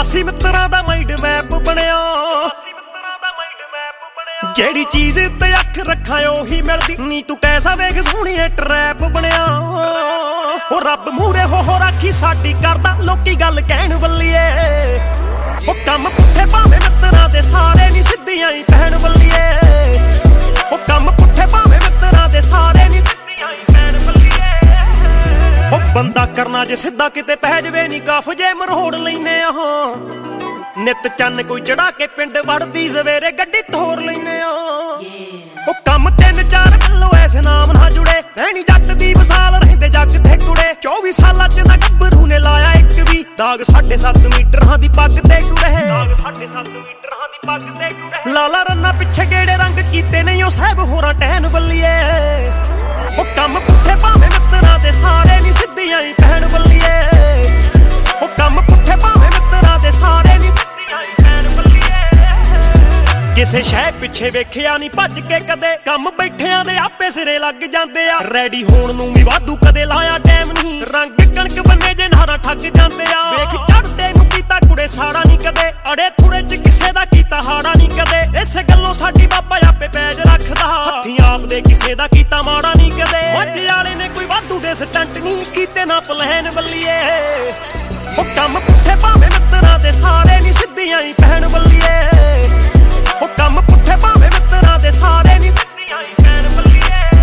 88 ਮਿੱਤਰਾਂ ਦਾ mind map ਬਣਿਆ ਜਿਹੜੀ ਚੀਜ਼ ਤੇ ਅੱਖ ਰੱਖਾਂ ਉਹੀ ਮਿਲਦੀ ਨੀ ਤੂੰ ਕੈਸਾ ਵੇਖ ਸੋਹਣੀਏ ਟਰੈਪ ਬਣਿਆ ਉਹ ਰੱਬ ਮੂਹਰੇ ਹੋ ਰਾਖੀ ਸਾਡੀ ਕਰਦਾ ਲੋਕੀ ਗੱਲ ਕਹਿਣ ਵੱਲੀਏ ਉਹ ਕੰਮ ਪੁੱਠੇ ਭਾਵੇਂ ਮਿੱਤਰਾਂ ਦੇ ਸਾਰੇ ਨੀ ਸਿੱਧੀਆਂ ਹੀ ਪੈਣ ਵੱਲੀਏ ਉਹ ਕੰਮ ਪੁੱਠੇ ਭਾਵੇਂ ਮਿੱਤਰਾਂ ਦੇ ਸਾਰੇ ਨੀ ਸਿੱਧੀਆਂ ਹੀ ਪੈਣ ਵੱਲੀਏ ਉਹ ਬੰਦਾ ਕਰਨਾ ਜੇ ਸਿੱਧਾ ਕਿਤੇ ਪੈ ਜਵੇ ਨੀ ਕਾਫ ਜੇ ਮਰੋੜ ਲੈਨੇ ਆ ਨਿੱਤ ਚੰਨ ਕੋਈ ਚੜਾ ਕੇ ਪਿੰਡ ਵੜਦੀ ਸਵੇਰੇ ਗੱਡੀ ਤੋਰ ਲੈਨੇ ਆ ਉਹ ਕੰਮ 3-4 ਕਿਲੋ ਐਸੇ ਨਾਮ ਨਾਲ ਜੁੜੇ ਐਨੀ ਜੱਟ ਦੀ ਮਿਸਾਲ ਰਹਿੰਦੇ ਜੱਗ ਤੇ ਕੁੜੇ 24 ਸਾਲਾਂ ਚ ਨਾ ਗੱਭਰੂ ਨੇ ਲਾਇਆ ਇੱਕ ਵੀ ਦਾਗ 7.5 ਮੀਟਰਾਂ ਦੀ ਪੱਗ ਤੇ ਕੁੜੇ ਲਾਲਾ ਰੰਨਾ ਪਿੱਛੇ ਗੇੜੇ ਰੰਗ ਕੀਤੇ ਨਹੀਂ ਉਹ ਸਾਹਿਬ ਹੋਰਾਂ ਟਹਿਨ ਵੱਲੀਏ ਉਹ ਕੰਮ ਪੁੱਠੇ ਭਾਵੇਂ ਮਿੱਤਰਾਂ ਦੇ ਸਾਰੇ ਨੀ ਸਿੱਧੀਆਂ ਹੀ ਪੈਣ ਵੱਲੀਏ ਉਹ ਕੰਮ ਪੁੱਠੇ ਭਾਵੇਂ ਮਿੱਤਰਾਂ ਦੇ ਸਾਰੇ ਨੀ ਕਿਸੇ ਸ਼ੈ ਪਿੱਛੇ ਵੇਖਿਆ ਨੀ ਭੱਜ ਕੇ ਕਦੇ ਕੰਮ ਬੈਠਿਆਂ ਦੇ ਆਪੇ ਸਿਰੇ ਲੱਗ ਜਾਂਦੇ ਆ ਰੈਡੀ ਹੋਣ ਨੂੰ ਵੀ ਵਾਧੂ ਕਦੇ ਲਾਇਆ ਟਾਈਮ ਨਹੀਂ ਰੰਗ ਕਣਕ ਬੰਨੇ ਜੇ ਨਾਰਾ ਠੱਗ ਜਾਂਦੇ ਆ ਵੇਖ ਚੜਦੇ ਨੂੰ ਕੀਤਾ ਕੁੜੇ ਸਾੜਾ ਨੀ ਕਦੇ ਅੜੇ ਥੁੜੇ ਚ ਕਿਸੇ ਦਾ ਕੀਤਾ ਹਾੜਾ ਨੀ ਕਦੇ ਇਸੇ ਗੱਲੋਂ ਸਾਡੀ ਬਾਬਾ ਆਪੇ ਪੈਜ ਰੱਖਦਾ ਹੱਥੀਂ ਆਪ ਦੇ ਕਿਸੇ ਦਾ ਕੀਤਾ ਮਾੜਾ ਨੀ ਕਦੇ ਮੱਝ ਵਾਲੇ ਨੇ ਕੋਈ ਵਾਧੂ ਦੇ ਸਟੰਟ ਨਹੀਂ ਕੀਤੇ ਨਾ ਪਲੈਨ ਵੱਲੀਏ ਉਹ ਕੰਮ ਪੁੱਠੇ ਭਾਵੇਂ ਮਿੱਤਰਾਂ ਦੇ ਸਾਰੇ ਨੀ ਸਿੱਧੀਆਂ ਹੀ ਪੈਣ ਵੱਲੀਏ ਉਹ ਕੰਮ ਪੁੱਠੇ ਭਾਵੇਂ ਮਿੱਤਰਾਂ ਦੇ ਸਾਰੇ ਨੀ ਸਿੱਧੀਆਂ ਹੀ ਪੈਣ ਵੱਲੀਏ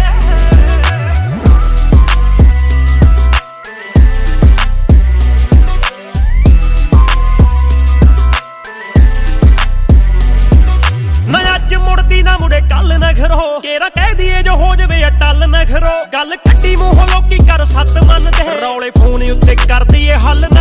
ਨਾ ਅੱਜ ਮੁੜਦੀ ਨਾ ਮੁੜੇ ਕੱਲ ਨਾ ਘਰੋ ਕੇਰਾ ਕਹਿ ਦੀਏ ਜੋ ਹੋ ਜਵੇ ਅਟਲ ਨਾ ਘਰੋ ਗੱਲ ਕੱਢੀ ਮੂੰਹੋਂ ਲੋਕੀ ਕਰ ਸੱਤ ਮੰਨਦੇ ਰੌਲੇ ਫੋਨ ਉੱਤੇ ਕਰਦੀ ਏ ਹੱਲ